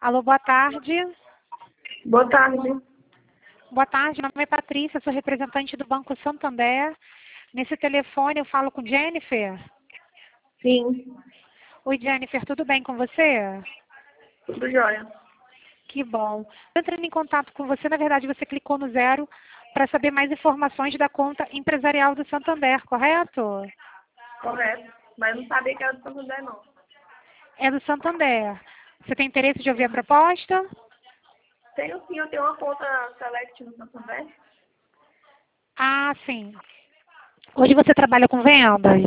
Alô, boa tarde. Boa tarde. Boa tarde, meu nome é Patrícia, sou representante do Banco Santander. Nesse telefone eu falo com Jennifer. Sim, Oi, Jennifer, tudo bem com você? tudo jóia. Que bom. Tô entrando em contato com você, na verdade você clicou no 0 para saber mais informações da conta empresarial do Santander, correto? Correto. Mas não sabia que era do Santander, não. É do Santander. Você tem interesse de ouvir a proposta? Tenho sim, eu tenho uma conta Select no Santander. Ah, sim. Hoje você trabalha com vendas?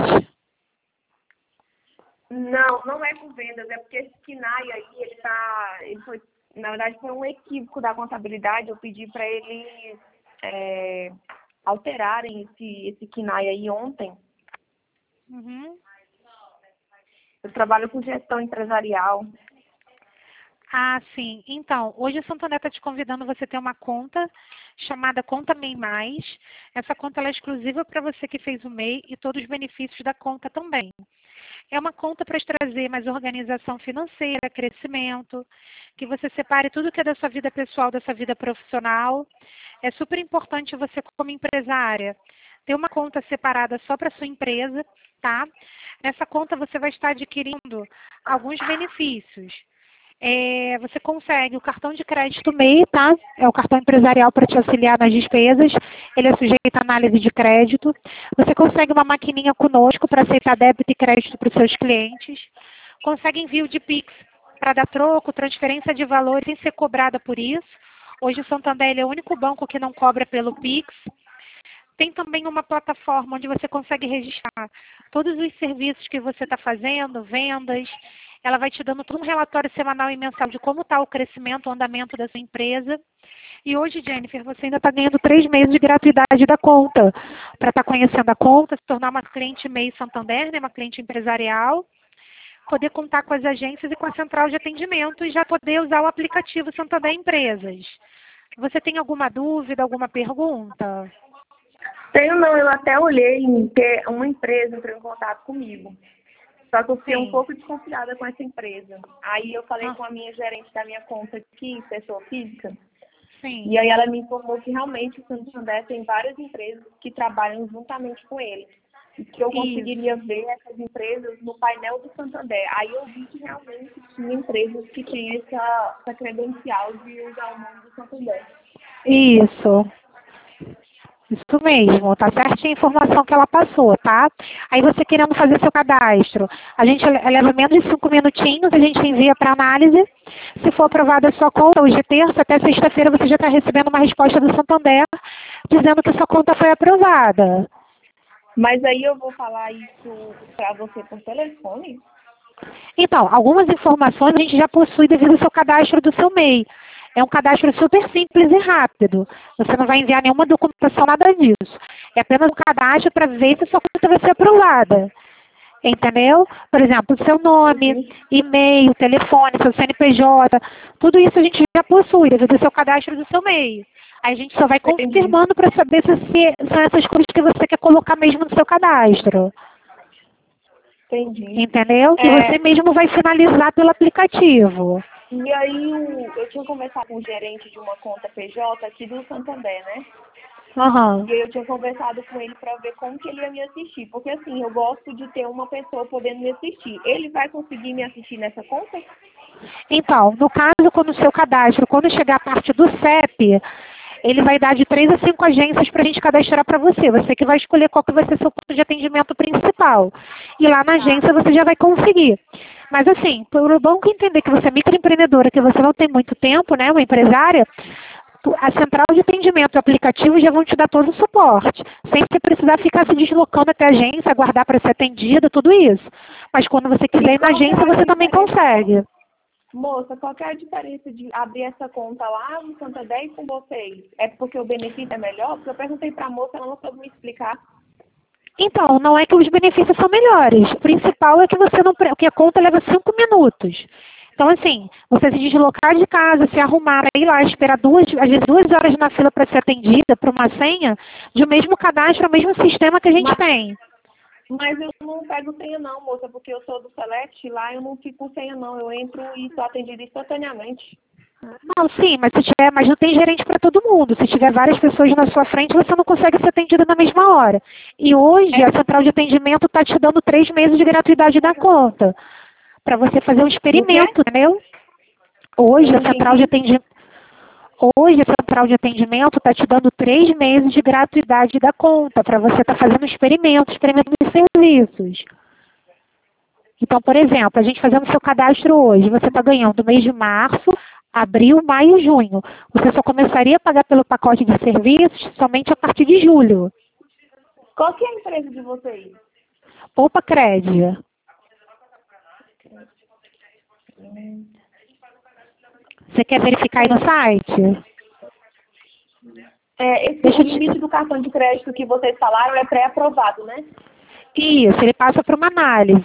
Não, não é com vendas, é porque esse KNAI aí, ele foi, na verdade foi um equívoco da contabilidade, eu pedi para eles alterarem esse KNAI aí ontem. Uhum. Eu trabalho com gestão empresarial. Ah, sim. Então, hoje a Santander está te convidando você ter uma conta chamada Conta MEI Mais. Essa conta ela é exclusiva para você que fez o MEI e todos os benefícios da conta também. É uma conta para te trazer mais organização financeira, crescimento, que você separe tudo que é da sua vida pessoal, da sua vida profissional. É super importante você, como empresária, ter uma conta separada só para sua empresa, tá? Nessa conta você vai estar adquirindo alguns benefícios. Você consegue o cartão de crédito MEI, tá? É o cartão empresarial para te auxiliar nas despesas. Ele é sujeito à análise de crédito. Você consegue uma maquininha conosco para aceitar débito e crédito para os seus clientes. Consegue envio de Pix para dar troco, transferência de valores sem ser cobrada por isso. Hoje o Santander ele é o único banco que não cobra pelo Pix. Tem também uma plataforma onde você consegue registrar todos os serviços que você está fazendo, vendas. Ela vai te dando todo um relatório semanal e mensal de como está o crescimento, o andamento da sua empresa. E hoje, Jennifer, você ainda está ganhando 3 meses de gratuidade da conta, para estar conhecendo a conta, se tornar uma cliente MEI Santander, né, uma cliente empresarial, poder contar com as agências e com a central de atendimento e já poder usar o aplicativo Santander Empresas. Você tem alguma dúvida, alguma pergunta? Tenho não, eu até olhei em ter uma empresa entrou em contato comigo. Só que eu fiquei um Sim. pouco desconfiada com essa empresa. Aí eu falei Ah, com a minha gerente da minha conta aqui, pessoa física, sim. e aí ela me informou que realmente o Santander tem várias empresas que trabalham juntamente com ele. E que eu conseguiria Isso. ver essas empresas no painel do Santander. Aí eu vi que realmente tinha empresas que têm essa credencial de usar o nome do Santander. Isso. Isso mesmo, tá certinha a informação que ela passou, tá? Aí você querendo fazer seu cadastro, a gente leva menos de 5 minutinhos, a gente envia para análise. Se for aprovada a sua conta, hoje é terça, até sexta-feira você já está recebendo uma resposta do Santander dizendo que sua conta foi aprovada. Mas aí eu vou falar isso para você por telefone? Então, algumas informações a gente já possui devido ao seu cadastro do seu MEI. É um cadastro super simples e rápido. Você não vai enviar nenhuma documentação, nada disso. É apenas um cadastro para ver se a sua conta vai ser aprovada. Entendeu? Por exemplo, seu nome, Uhum. e-mail, telefone, seu CNPJ, tudo isso a gente já possui devido ao seu cadastro do seu MEI. Aí a gente só vai Entendi. confirmando para saber se são essas coisas que você quer colocar mesmo no seu cadastro. Entendi. Entendeu? E você mesmo vai finalizar pelo aplicativo. E aí eu tinha conversado com o gerente de uma conta PJ aqui do Santander, né? Aham. E aí eu tinha conversado com ele para ver como que ele ia me assistir. Porque assim, eu gosto de ter uma pessoa podendo me assistir. Ele vai conseguir me assistir nessa conta? Então, no caso, quando o seu cadastro, quando chegar a parte do CEP, ele vai dar de 3 a 5 agências para a gente cadastrar para você. Você que vai escolher qual que vai ser seu ponto de atendimento principal. E lá na Tá. agência você já vai conseguir. Mas assim, por o banco entender que você é microempreendedora, que você não tem muito tempo, né, uma empresária, a central de atendimento e o aplicativo já vão te dar todo o suporte, sem você precisar ficar se deslocando até a agência, aguardar para ser atendida, tudo isso. Mas quando você quiser E ir na qual que é agência, a você também diferença? consegue. Moça, qual que é a diferença de abrir essa conta lá no Santander e com vocês? É porque o benefício é melhor? Porque eu perguntei para a moça, ela não soube me explicar. Então, não é que os benefícios são melhores. O principal é que você não, que a conta leva 5 minutos. Então, assim, você se deslocar de casa, se arrumar, ir lá, esperar às vezes 2 horas na fila para ser atendida por uma senha, de o mesmo cadastro, o mesmo sistema que a gente Mas, tem. Mas eu não pego senha não, moça, porque eu sou do Select, lá eu não fico com senha não, eu entro e sou atendida instantaneamente. Não, sim, mas se tiver, mas não tem gerente para todo mundo. Se tiver várias pessoas na sua frente, você não consegue ser atendida na mesma hora. E hoje a central de atendimento está te dando 3 meses de gratuidade da conta. Para você fazer um Do quê? experimento, entendeu? Eu Hoje não a central de entendi. atendimento. Hoje a central de atendimento está te dando 3 meses de gratuidade da conta para você estar fazendo experimento dos serviços. Então, por exemplo, a gente fazendo seu cadastro hoje, você está ganhando no mês de março, abril, maio e junho. Você só começaria a pagar pelo pacote de serviços somente a partir de julho. Qual que é a empresa de vocês? Poupa Crédito. Você quer verificar aí no site? O limite do cartão de crédito que vocês falaram é pré-aprovado, né? Isso, ele passa para uma análise.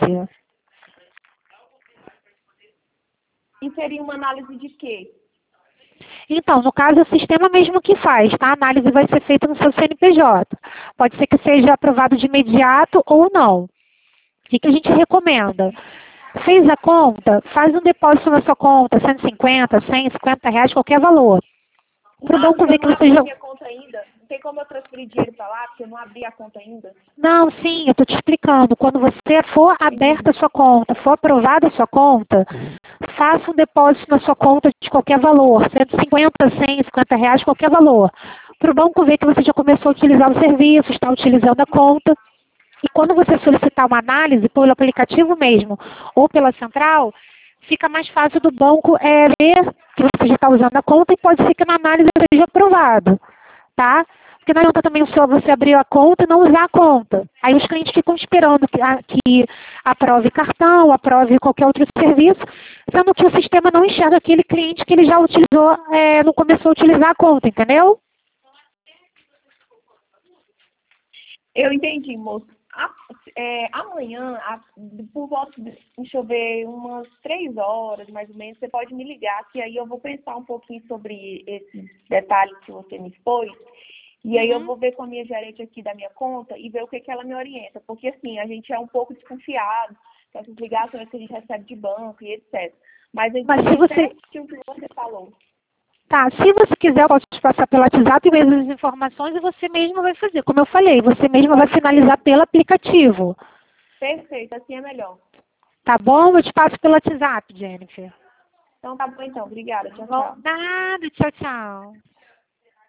E seria uma análise de quê? Então, no caso, é o sistema mesmo que faz, tá? A análise vai ser feita no seu CNPJ. Pode ser que seja aprovado de imediato ou não. O que a gente recomenda? Fez a conta, faz um depósito na sua conta, 150, 100, 50 reais, qualquer valor. Para o banco ver que Eu não você abri já... minha conta ainda. Não tem como eu transferir dinheiro para lá, porque eu não abri a conta ainda. Não, sim, eu estou te explicando. Quando você for aberta a sua conta, for aprovada a sua conta, faça um depósito na sua conta de qualquer valor, 150, 100, 50 reais, qualquer valor. Para o banco ver que você já começou a utilizar o serviço, está utilizando a conta. E quando você solicitar uma análise pelo aplicativo mesmo ou pela central, fica mais fácil do banco ver que você já está usando a conta e pode ser que na análise seja aprovado, tá? Porque não adianta também só você abrir a conta e não usar a conta. Aí os clientes ficam esperando que aprove cartão, aprove qualquer outro serviço, sendo que o sistema não enxerga aquele cliente que ele já utilizou, não começou a utilizar a conta, entendeu? Eu entendi, moço. Amanhã, por volta de, deixa eu ver, umas 3 horas, mais ou menos, você pode me ligar, que aí eu vou pensar um pouquinho sobre esses detalhes que você me expôs, e aí eu vou ver com a minha gerente aqui da minha conta e ver o que ela me orienta, porque assim, a gente é um pouco desconfiado com essas ligações que a gente recebe de banco e etc. Mas eu Mas se entendi você... certinho o que você falou. Tá, se você quiser, eu posso te passar pelo WhatsApp mesmo as informações e você mesmo vai fazer. Como eu falei, você mesmo vai finalizar pelo aplicativo. Perfeito, assim é melhor. Tá bom? Eu te passo pelo WhatsApp, Jennifer. Então tá bom então, obrigada, tchau, Bom, tchau. nada, tchau, tchau.